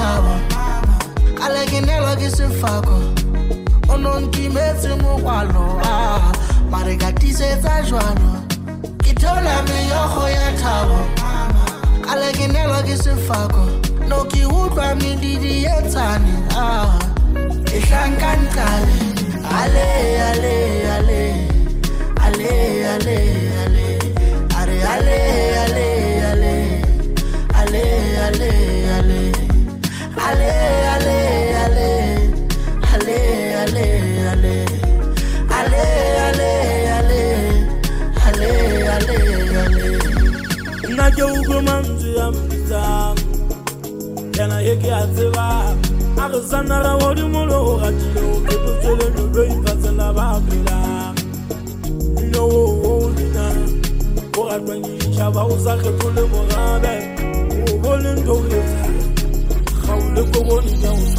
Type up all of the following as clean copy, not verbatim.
thabo a le ke nelwa ke sefako o no nkimetse mokwalo mare ka tisetsa jwalo ke thola meyogo ya thabo a le ke nelwa ke sefako no ke utlwa medidi e tsane e hlankantlale ale ale ale ale ale ale are ale ale ale ale ale ale ale ale ale ale ale ale ale ale ale ale ale nna ke utlwe mantswe ya mbitsang yana yeke a tseba a re sanara modimolo o ratile o phetotsele nolo ipatsela ba phelang no dina o ratwanyisha ba o sa kgethole morabe o bone ntho o etsa ga o le koboni ya o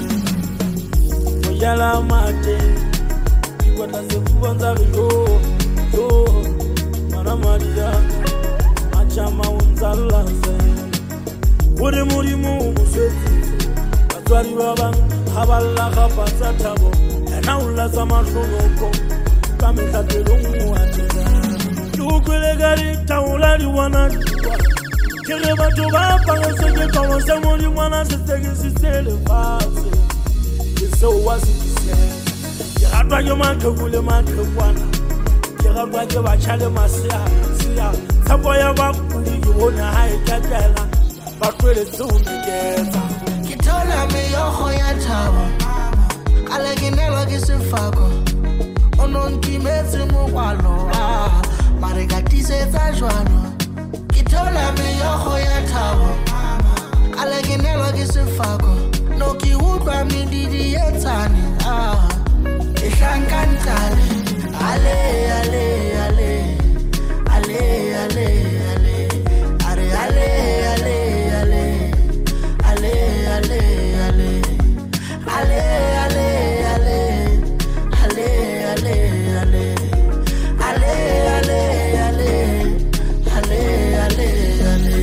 o jala mate ikwatla sefubanza re yo mana madia achama unzalla se ore modimo mo setsi batswadi ba bang ha balla ga patsa thabo ena o la tsa mahlonoko ka metlapelong wa tsena lo kwele ga di taola di wana ke re batho ba panga se ke tlo se modimo na se tseke se tsele fase ke so wa se ke ratwa ke makhule makhwana ke ratwa ke ba chale masia sia tsapo ya ba kudi ke bona ha e katela ba twele tsumiketsa ke thola meyogo ya thabo a le ke nelwa ke sefako o no nkimetse mokwalo mare ka tisetsa jwalo ke thola meyogo ya thabo a le ke nelwa ke sefako no ke utlwa medidi e tsane e hlankantlale ale ale ale ale ale ale are ale ale ale ale ale ale ale ale ale ale ale ale ale ale ale ale ale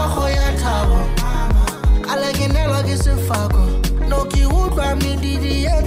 no ke utlwa medidi